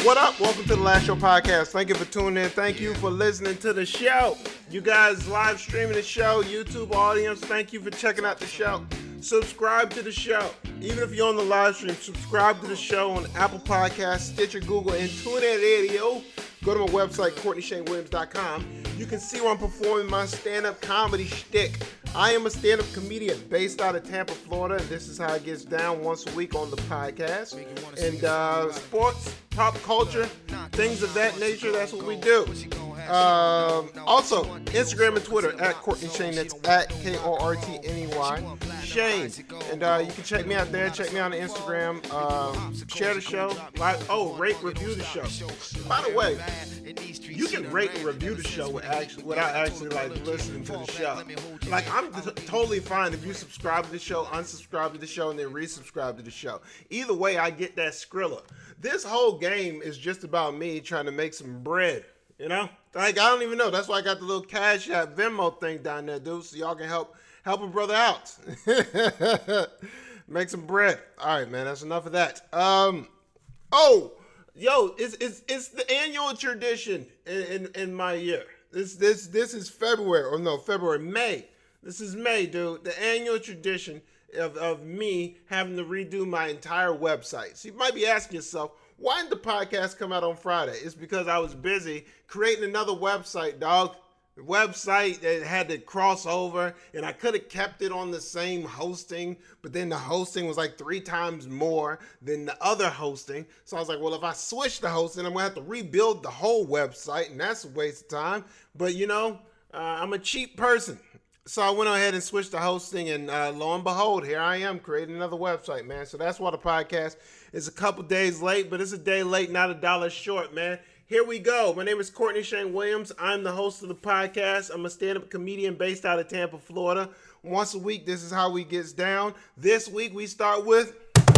What up? Welcome to the Last Show Podcast. Thank you for tuning in. Thank you for listening to the show. You guys live streaming the show, YouTube audience, thank you for checking out the show. Subscribe to the show. Even if you're on the live stream, subscribe to the show on Apple Podcasts, Stitcher, Google, and TuneIn Radio. Go to my website, CourtneyShaneWilliams.com. You can see where I'm performing my stand-up comedy shtick. I am a stand-up comedian based out of Tampa, Florida, and this is how it gets down once a week on the podcast. And sports, pop culture, things of that nature, that's what we do. Also, Instagram and Twitter, at Courtney Shane, that's at Kortney Shane. And you can check me out there, check me out on Instagram, share the show, rate, review the show. By the way, you can rate and review the show without actually like listening to the show. Like, I'm totally fine if you subscribe to the show, unsubscribe to the show, and then resubscribe to the show. Either way, I get that Skrilla. This whole game is just about me trying to make some bread, you know? Like, I don't even know. That's why I got the little Cash App Venmo thing down there, dude, so y'all can help a brother out. Make some bread. All right, man, that's enough of that. It's the annual tradition in my year. This is May. This is May, dude. The annual tradition of me having to redo my entire website. So you might be asking yourself, why didn't the podcast come out on Friday? It's because I was busy creating another website, dog. The website that had to cross over, and I could have kept it on the same hosting, but then the hosting was like 3 times more than the other hosting. So I was like, well, if I switch the hosting, I'm going to have to rebuild the whole website, and that's a waste of time. But, I'm a cheap person. So I went ahead and switched the hosting, and lo and behold, here I am creating another website, man. So that's why the podcast is a couple days late, but it's a day late, not $1 short, man. Here we go. My name is Courtney Shane Williams. I'm the host of the podcast. I'm a stand-up comedian based out of Tampa, Florida. Once a week, this is how we gets down. This week, we start with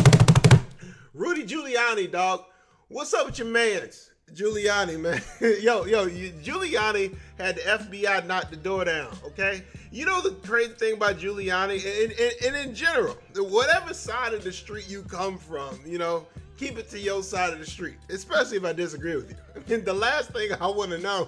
Rudy Giuliani, dog. What's up with your mans? Giuliani, man. Giuliani had the FBI knock the door down, okay? You know the crazy thing about Giuliani, and in general, whatever side of the street you come from, keep it to your side of the street, especially if I disagree with you. And the last thing I want to know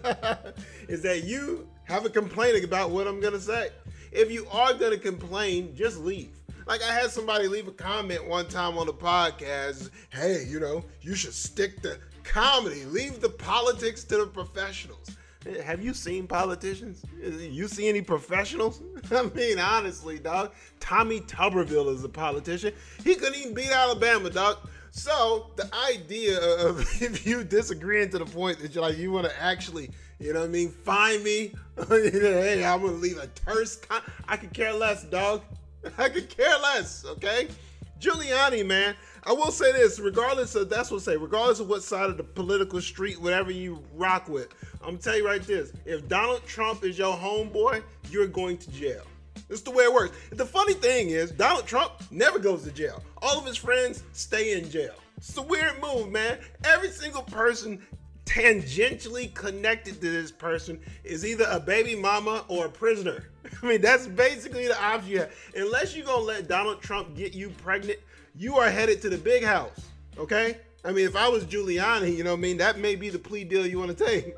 is that you have a complaint about what I'm going to say. If you are going to complain, just leave. Like, I had somebody leave a comment one time on the podcast, hey, you should stick to comedy. Leave the politics to the professionals. Have you seen politicians? You see any professionals? I mean, honestly, dog, Tommy Tuberville is a politician. He couldn't even beat Alabama, dog. So the idea of if you disagreeing to the point that you want to actually, find me, hey, I'm going to leave a terse I could care less, dog. I could care less, okay? Giuliani, man, I will say this, regardless of what side of the political street, whatever you rock with, I'm going to tell you right this, if Donald Trump is your homeboy, you're going to jail. This is the way it works. The funny thing is, Donald Trump never goes to jail. All of his friends stay in jail. It's a weird move, man. Every single person tangentially connected to this person is either a baby mama or a prisoner. I mean, that's basically the option you have. Unless you're going to let Donald Trump get you pregnant, you are headed to the big house, okay? I mean, if I was Giuliani, that may be the plea deal you want to take.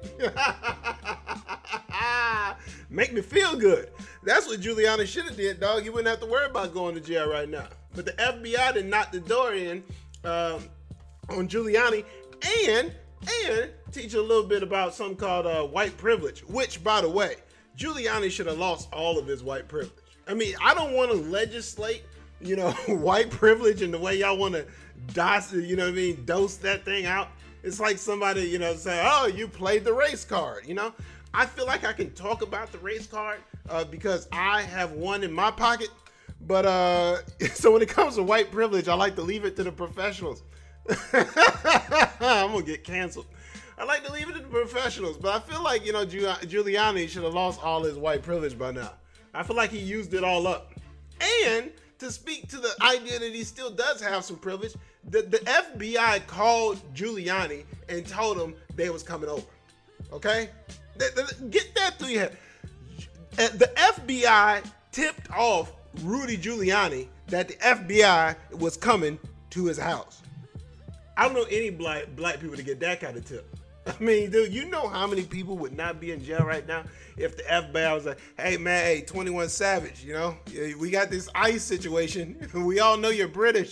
Make me feel good. That's what Giuliani should have did, dog. You wouldn't have to worry about going to jail right now. But the FBI did knock the door in on Giuliani and teach a little bit about something called white privilege, which, by the way, Giuliani should have lost all of his white privilege. I mean, I don't want to legislate, white privilege and the way y'all want to dose that thing out. It's like somebody, say, oh, you played the race card, I feel like I can talk about the race card because I have one in my pocket. But so when it comes to white privilege, I like to leave it to the professionals. I'm going to get canceled. I like to leave it to the professionals, but I feel like, Giuliani should have lost all his white privilege by now. I feel like he used it all up. And to speak to the idea that he still does have some privilege, the FBI called Giuliani and told him they was coming over. Okay? Get that through your head. The FBI tipped off Rudy Giuliani that the FBI was coming to his house. I don't know any black people to get that kind of tip. I mean, dude, you know how many people would not be in jail right now if the FBI was like, hey, man, hey, 21 Savage, you know, we got this ICE situation. We all know you're British.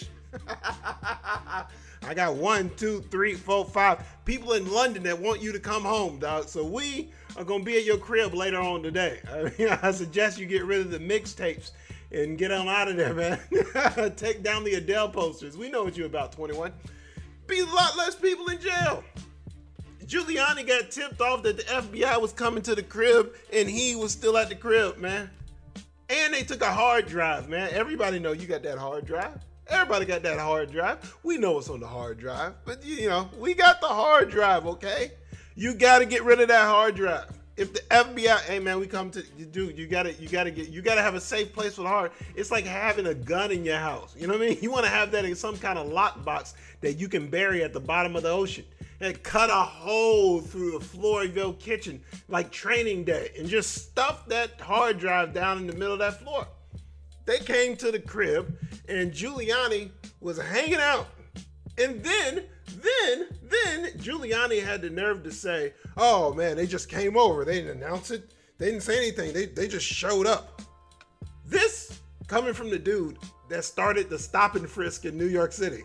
I got 1, 2, 3, 4, 5 people in London that want you to come home, dog. So we are going to be at your crib later on today. I mean, I suggest you get rid of the mixtapes and get on out of there, man. Take down the Adele posters. We know what you're about, 21. Be a lot less people in jail. Giuliani got tipped off that the FBI was coming to the crib and he was still at the crib, man. And they took a hard drive, man. Everybody know you got that hard drive. Everybody got that hard drive. We know what's on the hard drive, but you know, we got the hard drive, okay? You got to get rid of that hard drive. If the FBI, hey man, we come to dude, you gotta have a safe place for the hard. It's like having a gun in your house. You know what I mean? You want to have that in some kind of lockbox that you can bury at the bottom of the ocean and cut a hole through the floor of your kitchen like Training Day and just stuff that hard drive down in the middle of that floor. They came to the crib and Giuliani was hanging out, and then Giuliani had the nerve to say, oh man, they just came over. They didn't announce it. They didn't say anything. They just showed up. This coming from the dude that started the stop and frisk in New York City.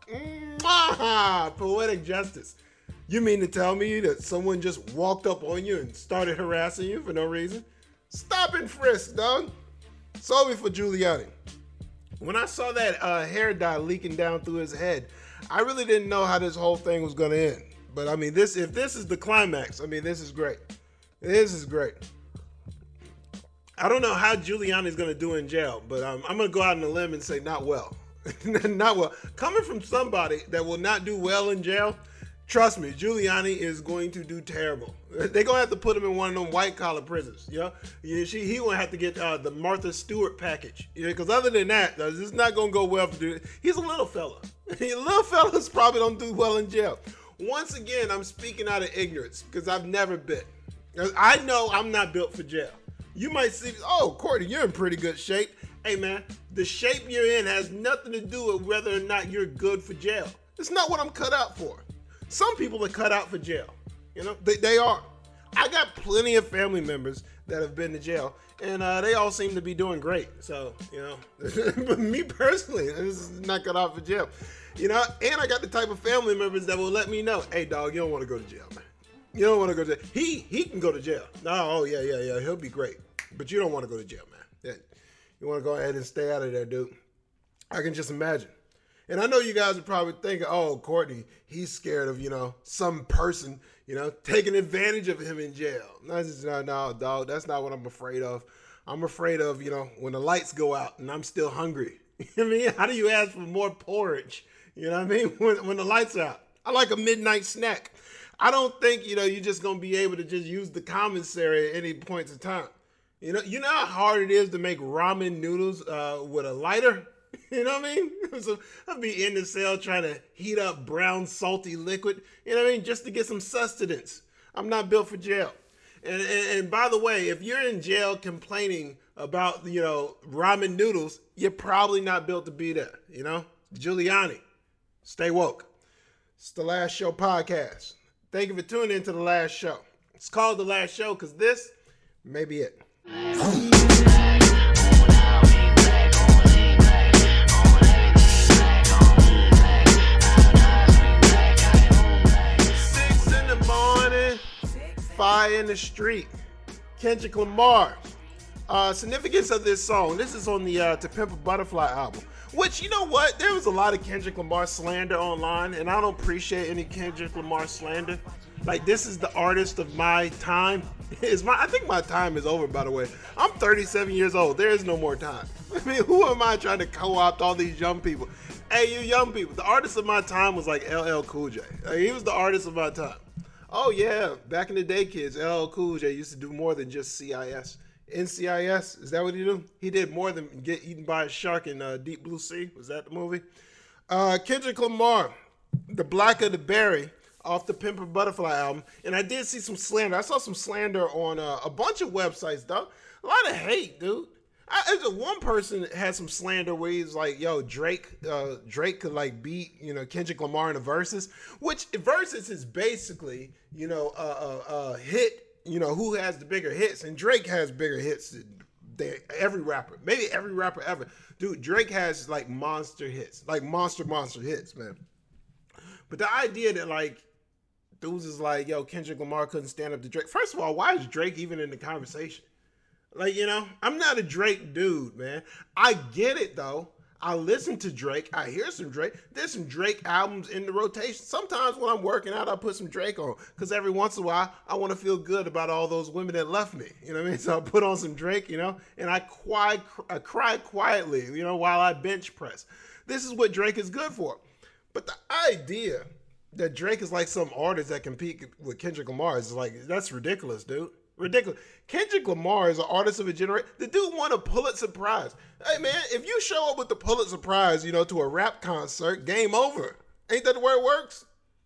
Poetic justice. You mean to tell me that someone just walked up on you and started harassing you for no reason? Stop and frisk, dog. Sorry for Giuliani. When I saw that hair dye leaking down through his head, I really didn't know how this whole thing was going to end. But I mean, if this is the climax, I mean, this is great. This is great. I don't know how Giuliani's going to do in jail, but I'm going to go out on a limb and say not well. Not well. Coming from somebody that will not do well in jail, trust me, Giuliani is going to do terrible. They're going to have to put him in one of them white-collar prisons, you know? He going to have to get the Martha Stewart package, because other than that, this is not going to go well for dude. He's a little fella. Little fellas probably don't do well in jail. Once again, I'm speaking out of ignorance because I've never been. I know I'm not built for jail. You might see, oh, Courtney, you're in pretty good shape. Hey, man, the shape you're in has nothing to do with whether or not you're good for jail. It's not what I'm cut out for. Some people are cut out for jail. You know, they are. I got plenty of family members that have been to jail, and they all seem to be doing great. So, you know, but me personally, this is not cut out for jail. You know, and I got the type of family members that will let me know, hey, dog, you don't want to go to jail, man. You don't want to go to jail. He can go to jail. Oh, yeah, he'll be great. But you don't want to go to jail, man. Yeah. You want to go ahead and stay out of there, dude. I can just imagine. And I know you guys are probably thinking, oh, Courtney, he's scared of, you know, some person, you know, taking advantage of him in jail. No, dog, that's not what I'm afraid of. I'm afraid of, you know, when the lights go out and I'm still hungry. I mean, how do you ask for more porridge? You know what I mean? When the lights are out. I like a midnight snack. I don't think, you know, you're just going to be able to just use the commissary at any points of time. You know how hard it is to make ramen noodles with a lighter? You know what I mean? So I'll be in the cell trying to heat up brown, salty liquid, you know what I mean? Just to get some sustenance. I'm not built for jail. And by the way, if you're in jail complaining about, you know, ramen noodles, you're probably not built to be there, you know? Giuliani, stay woke. It's The Last Show podcast. Thank you for tuning in to The Last Show. It's called The Last Show because this may be it. 6 in the morning, fire in the street. Kendrick Lamar. Significance of this song. This is on the To Pimp a Butterfly album. Which, you know what? There was a lot of Kendrick Lamar slander online, and I don't appreciate any Kendrick Lamar slander. Like, this is the artist of my time. I think my time is over, by the way. I'm 37 years old. There is no more time. I mean, who am I trying to co-opt all these young people? Hey, you young people. The artist of my time was like LL Cool J. He was the artist of my time. Oh, yeah. Back in the day, kids, LL Cool J used to do more than just CIS. NCIS, is that what he did? He did more than get eaten by a shark in Deep Blue Sea. Was that the movie? Kendrick Lamar, The Blacker the Berry, off the Pimp a Butterfly album. And I did see some slander. I saw some slander on a bunch of websites, dog. A lot of hate, dude. One person had some slander where he's like, "Yo, Drake could like beat Kendrick Lamar in the verses," which verses is basically hit. Who has the bigger hits, and Drake has bigger hits than every rapper, maybe every rapper ever. Dude, Drake has like monster hits, like monster hits, man. But the idea that like dudes is like, "Yo, Kendrick Lamar couldn't stand up to Drake." First of all, why is Drake even in the conversation? Like, I'm not a Drake dude, man. I get it, though. I listen to Drake. I hear some Drake. There's some Drake albums in the rotation. Sometimes when I'm working out, I put some Drake on. Because every once in a while, I want to feel good about all those women that left me. You know what I mean? So I put on some Drake, and I cry quietly, while I bench press. This is what Drake is good for. But the idea that Drake is like some artist that compete with Kendrick Lamar is like, that's ridiculous, dude. Ridiculous. Kendrick Lamar is an artist of a generation. The dude won a Pulitzer Prize. Hey, man, if you show up with the Pulitzer Prize, to a rap concert, game over. Ain't that the way it works?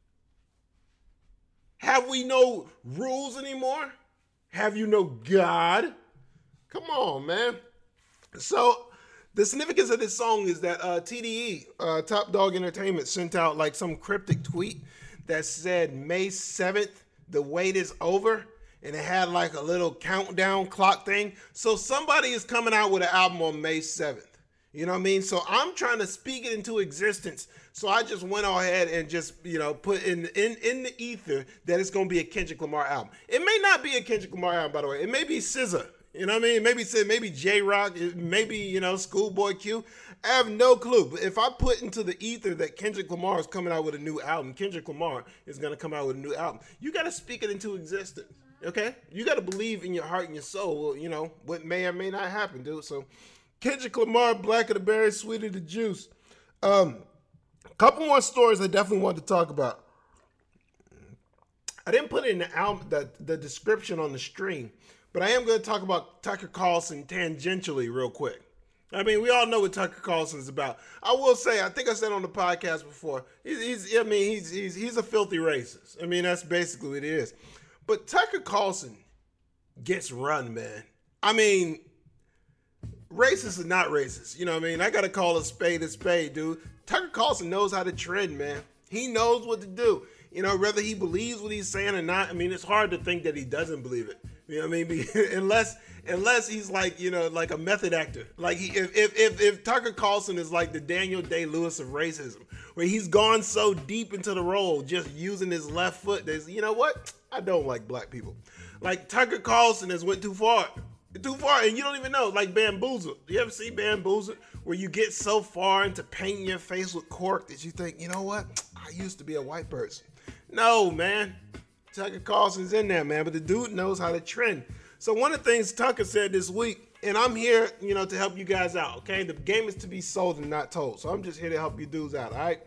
Have we no rules anymore? Have you no God? Come on, man. So the significance of this song is that TDE, Top Dog Entertainment, sent out like some cryptic tweet that said May 7th, the wait is over. And it had like a little countdown clock thing. So somebody is coming out with an album on May 7th. You know what I mean? So I'm trying to speak it into existence. So I just went ahead and just, put in the ether that it's going to be a Kendrick Lamar album. It may not be a Kendrick Lamar album, by the way. It may be SZA. You know what I mean? Maybe J-Rock, maybe, Schoolboy Q. I have no clue. But if I put into the ether that Kendrick Lamar is coming out with a new album, Kendrick Lamar is going to come out with a new album. You got to speak it into existence. Okay? You got to believe in your heart and your soul, what may or may not happen, dude. So, Kendrick Lamar, Black of the Berry, Sweet of the Juice. Couple more stories I definitely wanted to talk about. I didn't put it in the album, the description on the stream, but I am going to talk about Tucker Carlson tangentially real quick. I mean, we all know what Tucker Carlson is about. I will say, I think I said on the podcast before, he's a filthy racist. I mean, that's basically what it is. But Tucker Carlson gets run, man. I mean, racist or not racist, you know what I mean? I got to call a spade, dude. Tucker Carlson knows how to trend, man. He knows what to do. Whether he believes what he's saying or not, I mean, it's hard to think that he doesn't believe it. You know what I mean? unless he's like, like a method actor. Like if Tucker Carlson is like the Daniel Day-Lewis of racism, where he's gone so deep into the role, just using his left foot, there's, you know what? I don't like black people. Like Tucker Carlson has went too far, and you don't even know. Like Bamboozled. You ever see Bamboozled, where you get so far into painting your face with cork that you think, you know what? I used to be a white person. No, man. Tucker Carlson's in there, man, but the dude knows how to trend. So one of the things Tucker said this week, and I'm here, to help you guys out, okay? The game is to be sold and not told. So I'm just here to help you dudes out, all right?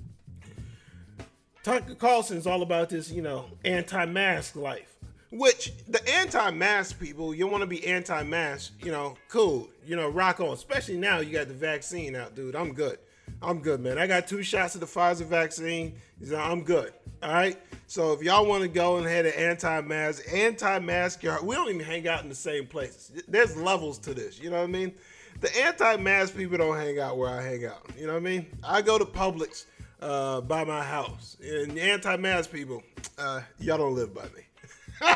Tucker Carlson is all about this, anti-mask life, which the anti-mask people, you want to be anti-mask, cool, rock on. Especially now you got the vaccine out, dude. I'm good, man. I got 2 shots of the Pfizer vaccine. I'm good, all right? So if y'all want to go and head to anti-mask, we don't even hang out in the same places. There's levels to this, you know what I mean? The anti-mask people don't hang out where I hang out, you know what I mean? I go to Publix by my house. And the anti-mask people, y'all don't live by me.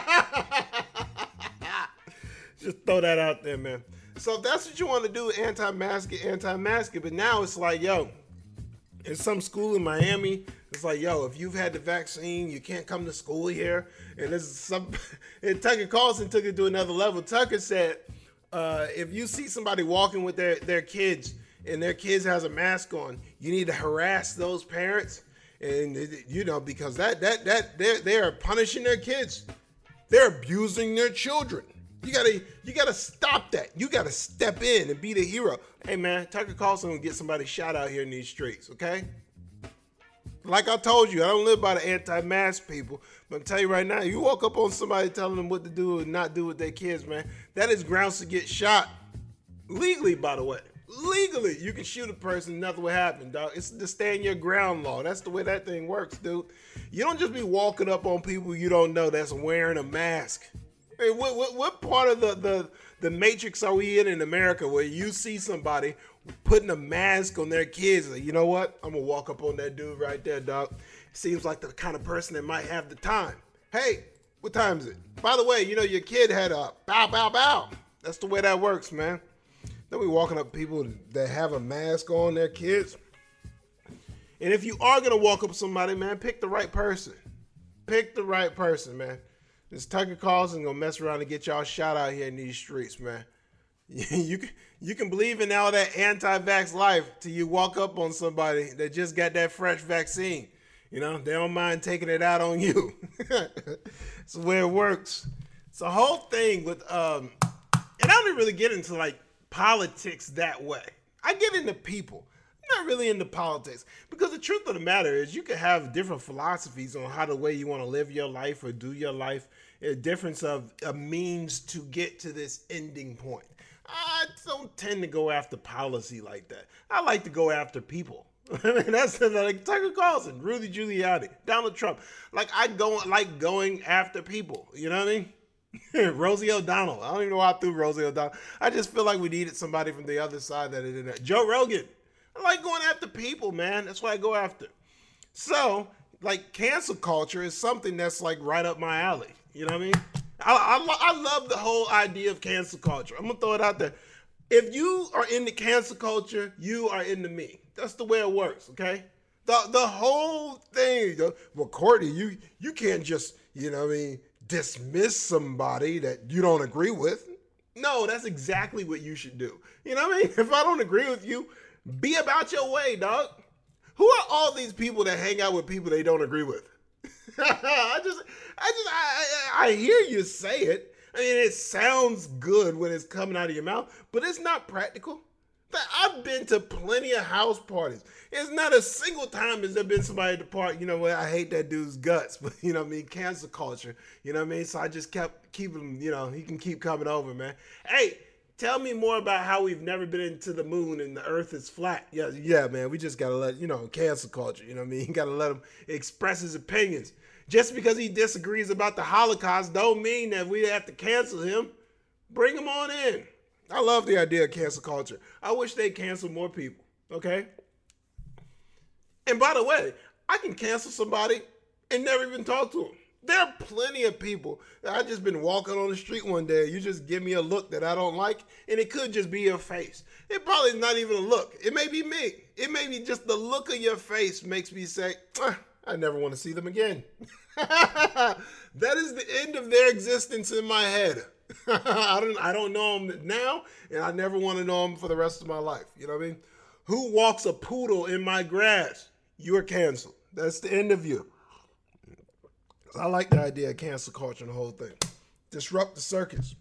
Just throw that out there, man. So if that's what you want to do, anti-mask it. But now it's like, yo, in some school in Miami, it's like, yo, if you've had the vaccine, you can't come to school here. And and Tucker Carlson took it to another level. Tucker said, if you see somebody walking with their kids and their kids has a mask on, you need to harass those parents, and because they are punishing their kids, they're abusing their children. You gotta stop that. You gotta step in and be the hero. Hey man, Tucker Carlson will get somebody shot out here in these streets, okay? Like I told you, I don't live by the anti-mask people, but I'm telling you right now, you walk up on somebody telling them what to do and not do with their kids, man, that is grounds to get shot. Legally, by the way. Legally, you can shoot a person, nothing will happen, dog. It's the stand your ground law. That's the way that thing works, dude. You don't just be walking up on people you don't know that's wearing a mask. Hey, what part of the matrix are we in America where you see somebody putting a mask on their kids? Like, you know what? I'm going to walk up on that dude right there, dog. Seems like the kind of person that might have the time. Hey, what time is it? By the way, your kid had a bow, bow, bow. That's the way that works, man. Don't be walking up people that have a mask on their kids. And if you are going to walk up somebody, man, pick the right person. Pick the right person, man. This Tucker Carlson going to mess around and get y'all shot out here in these streets, man. You can believe in all that anti-vax life till you walk up on somebody that just got that fresh vaccine. They don't mind taking it out on you. It's the way it works. It's a whole thing with, and I don't really get into like politics that way. I get into people. I'm not really into politics because the truth of the matter is you can have different philosophies on how the way you want to live your life or do your life. A difference of a means to get to this ending point. I don't tend to go after policy like that. I like to go after people. That's like Tucker Carlson, Rudy Giuliani, Donald Trump. Like I like going after people. You know what I mean? Rosie O'Donnell. I don't even know why I threw Rosie O'Donnell. I just feel like we needed somebody from the other side that did that. Joe Rogan. I like going after people, man. That's what I go after. So, like, cancel culture is something that's like right up my alley. You know what I mean? I love the whole idea of cancel culture. I'm gonna throw it out there. If you are into cancel culture, you are into me. That's the way it works, okay? The whole thing. Well, Courtney, you can't just, dismiss somebody that you don't agree with. No, that's exactly what you should do. You know what I mean? If I don't agree with you, be about your way, dog. Who are all these people that hang out with people they don't agree with? I hear you say it. I mean, it sounds good when it's coming out of your mouth, but it's not practical. I've been to plenty of house parties. It's not a single time has there been somebody at the party, I hate that dude's guts, but cancel culture, So I just keep him, he can keep coming over, man. Hey, tell me more about how we've never been into the moon and the earth is flat. Yeah, man, we just got to let, cancel culture, You got to let him express his opinions. Just because he disagrees about the Holocaust don't mean that we have to cancel him. Bring him on in. I love the idea of cancel culture. I wish they'd cancel more people, okay? And by the way, I can cancel somebody and never even talk to them. There are plenty of people that I just been walking on the street one day. You just give me a look that I don't like, and it could just be your face. It probably is not even a look. It may be me. It may be just the look of your face makes me say, I never want to see them again. That is the end of their existence in my head. I don't know them now, and I never want to know them for the rest of my life. You know what I mean? Who walks a poodle in my grass? You are canceled. That's the end of you. I like the idea of cancel culture and the whole thing. Disrupt the circus.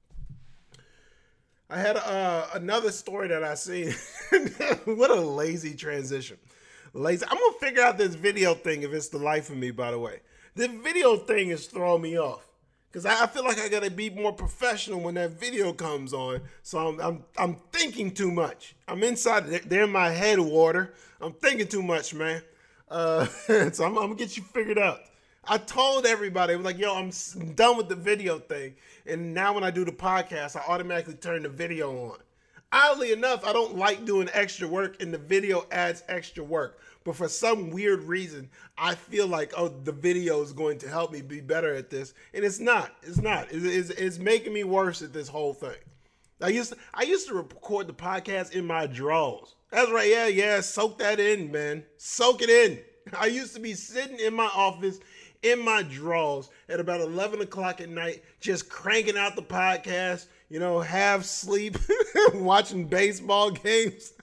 I had another story that I seen. What a lazy transition. Lazy. I'm going to figure out this video thing if it's the life of me, by the way. The video thing is throwing me off. Because I feel like I got to be more professional when that video comes on. So I'm thinking too much. I'm inside. They're in my head, water. I'm thinking too much, man. So I'm going to get you figured out. I told everybody, I was like, yo, I'm done with the video thing. And now when I do the podcast, I automatically turn the video on. Oddly enough, I don't like doing extra work, and the video adds extra work. But for some weird reason, I feel like, the video is going to help me be better at this. And it's not. It's not. It's making me worse at this whole thing. I used to record the podcast in my drawers. That's right. Yeah. Soak that in, man. Soak it in. I used to be sitting in my office in my drawers at about 11 o'clock at night, just cranking out the podcast, half sleep, watching baseball games.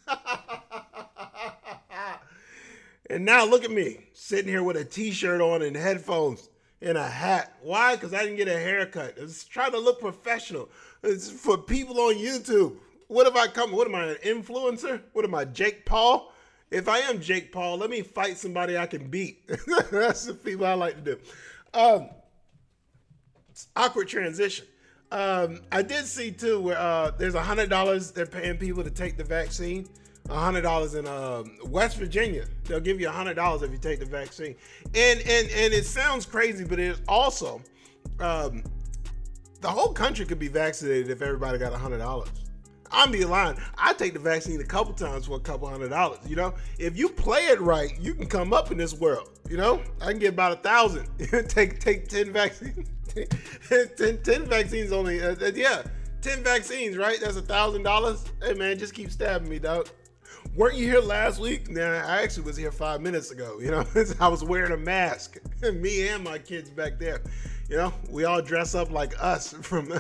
And now look at me, sitting here with a t-shirt on and headphones and a hat. Why? Because I didn't get a haircut. I was trying to look professional. It's for people on YouTube. What am I, an influencer? What am I, Jake Paul? If I am Jake Paul, let me fight somebody I can beat. That's the people I like to do. Awkward transition. I did see too where there's $100 they're paying people to take the vaccine. $100 in West Virginia. They'll give you $100 if you take the vaccine. And it sounds crazy, but it also The whole country could be vaccinated if everybody got $100. I'm being lying. I take the vaccine a couple times for a couple $100. You know, if you play it right, you can come up in this world. You know, I can get about 1,000. take 10 vaccines. 10 vaccines only. 10 vaccines, right? That's $1,000. Hey man, just keep stabbing me, dog. Weren't you here last week? Nah, I actually was here 5 minutes ago. You know, I was wearing a mask. Me and my kids back there. You know, we all dress up like us from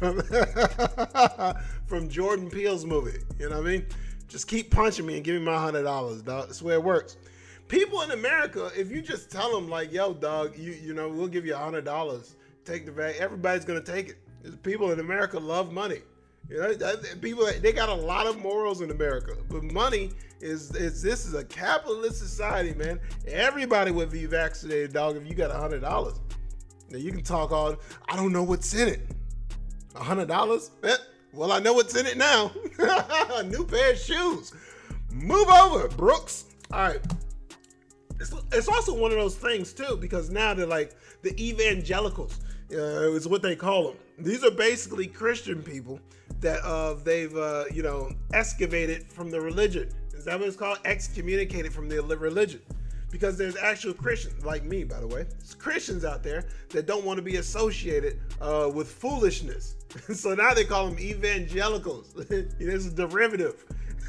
Jordan Peele's movie. You know what I mean? Just keep punching me and give me my $100, dog. That's the way it works. People in America, if you just tell them like, yo, dog, you know, we'll give you $100. Take the vac. Everybody's gonna take it. People in America love money. You know, people, they got a lot of morals in America, but money is this is a capitalist society, man. Everybody would be vaccinated, dog, if you got $100. Now you can talk all, I don't know what's in it. $100? Well, I know what's in it now. A new pair of shoes. Move over, Brooks. All right. It's also one of those things too, because now they're like the evangelicals, is what they call them. These are basically Christian people that they've excavated from the religion. Is that what it's called? Excommunicated from the religion. Because there's actual Christians, like me, by the way. There's Christians out there that don't want to be associated with foolishness. So now they call them evangelicals. It's a derivative.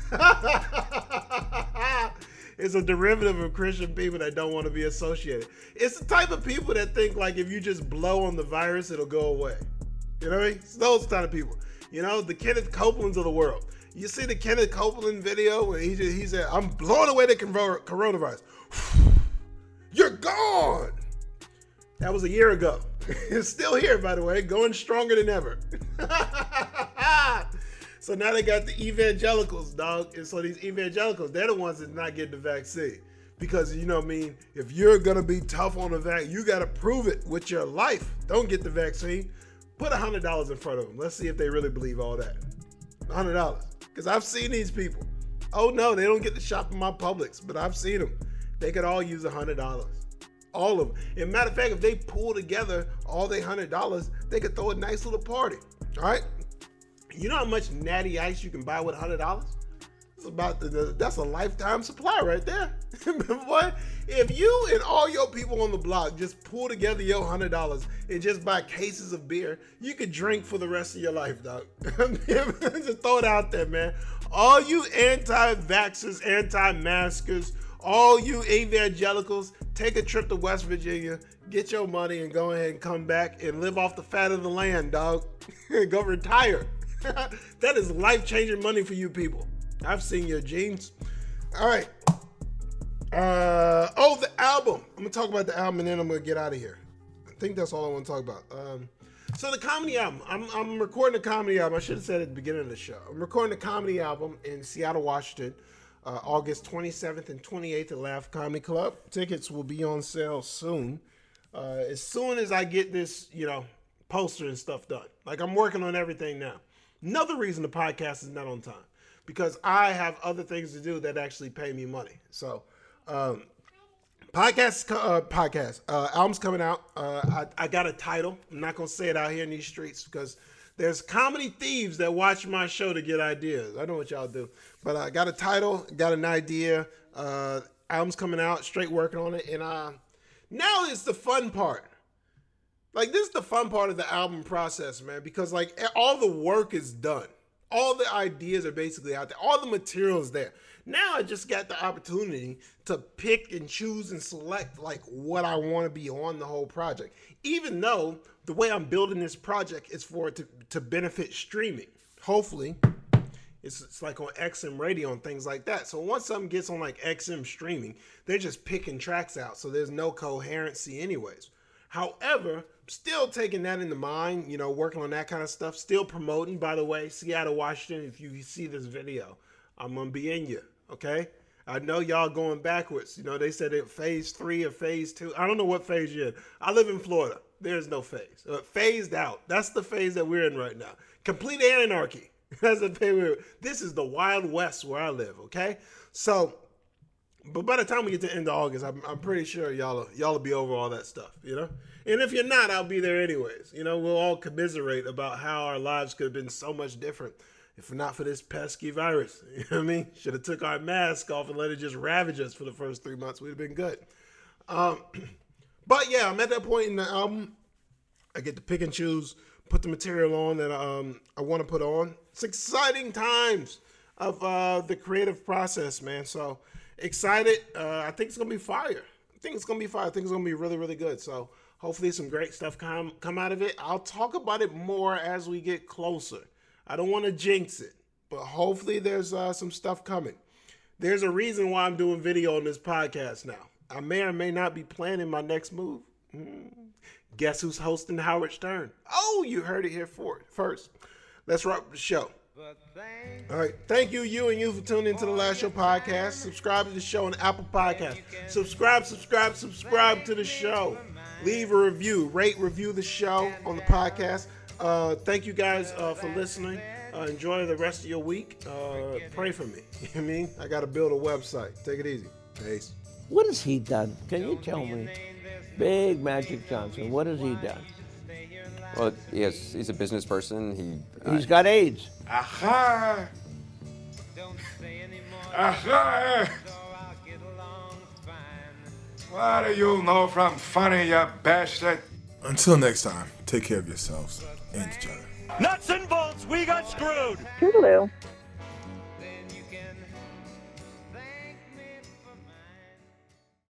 It's a derivative of Christian people that don't want to be associated. It's the type of people that think like if you just blow on the virus, it'll go away. You know what I mean? It's those kind of people. You know, the Kenneth Copelands of the world. You see the Kenneth Copeland video where he said, I'm blowing away the coronavirus. You're gone. That was a year ago. It's still here, by the way, going stronger than ever. So now they got the evangelicals, dog. And so these evangelicals, they're the ones that not getting the vaccine. Because, you know what I mean, if you're going to be tough on the vaccine, you got to prove it with your life. Don't get the vaccine. Put $100 in front of them. Let's see if they really believe all that. $100. Because I've seen these people. Oh, no, they don't get to shop in my Publix, but I've seen them. They could all use $100. All of them. As a matter of fact, if they pull together all their $100, they could throw a nice little party. All right? You know how much natty ice you can buy with $100? It's about that's a lifetime supply right there. Boy, if you and all your people on the block just pull together your $100 and just buy cases of beer, you could drink for the rest of your life, dog. Just throw it out there, man. All you anti-vaxxers, anti-maskers, all you evangelicals, take a trip to West Virginia, get your money, and go ahead and come back and live off the fat of the land, dog. Go retire. That is life-changing money for you people. I've seen your genes. All right. The album. I'm going to talk about the album and then I'm going to get out of here. I think that's all I want to talk about. So the comedy album. I'm recording a comedy album. I should have said at the beginning of the show. I'm recording a comedy album in Seattle, Washington, August 27th and 28th at Laugh Comedy Club. Tickets will be on sale soon. As soon as I get this, poster and stuff done. Like, I'm working on everything now. Another reason the podcast is not on time, because I have other things to do that actually pay me money. So, album's coming out. I got a title. I'm not going to say it out here in these streets because there's comedy thieves that watch my show to get ideas. I know what y'all do. But I got a title, got an idea. Album's coming out, straight working on it. And now it's the fun part. Like, this is the fun part of the album process, man, because, like, all the work is done. All the ideas are basically out there. All the material is there. Now I just got the opportunity to pick and choose and select, like, what I want to be on the whole project. Even though the way I'm building this project is for it to benefit streaming. Hopefully, it's like on XM radio and things like that. So once something gets on, like, XM streaming, they're just picking tracks out. So there's no coherency anyways. However, still taking that into mind, working on that kind of stuff, still promoting, by the way, Seattle, Washington, if you see this video, I'm going to be in you, okay? I know y'all going backwards. They said it phase 3 or phase 2. I don't know what phase you're in. I live in Florida. There's no phase. Phased out. That's the phase that we're in right now. Complete anarchy. That's the phase we're in. This is the Wild West where I live, okay? So, but by the time we get to the end of August, I'm pretty sure y'all will be over all that stuff, And if you're not, I'll be there anyways. You know, we'll all commiserate about how our lives could have been so much different if not for this pesky virus. You know what I mean? Should have took our mask off and let it just ravage us for the first 3 months. We'd have been good. But yeah, I'm at that point in the album. I get to pick and choose, put the material on that I want to put on. It's exciting times of the creative process, man. So excited. I think it's going to be fire. I think it's going to be really, really good. So hopefully some great stuff come out of it. I'll talk about it more as we get closer. I don't want to jinx it, but hopefully there's some stuff coming. There's a reason why I'm doing video on this podcast now. I may or may not be planning my next move. Guess who's hosting Howard Stern? Oh, you heard it here first. Let's rock the show. All right. Thank you for tuning into the Last Show podcast. Subscribe to the show on Apple Podcasts. Subscribe to the show. Leave a review. Review the show on the podcast. Thank you guys for listening. Enjoy the rest of your week. Pray for me. You know what I mean? I got to build a website. Take it easy. Peace. What has he done? Can you tell me? Big Magic Johnson, what has he done? Well, he's a business person. He's got AIDS. Aha! Aha! What do you know from funny, you bastard? Until next time, take care of yourselves and each other. Nuts and bolts, we got screwed. Toodaloo.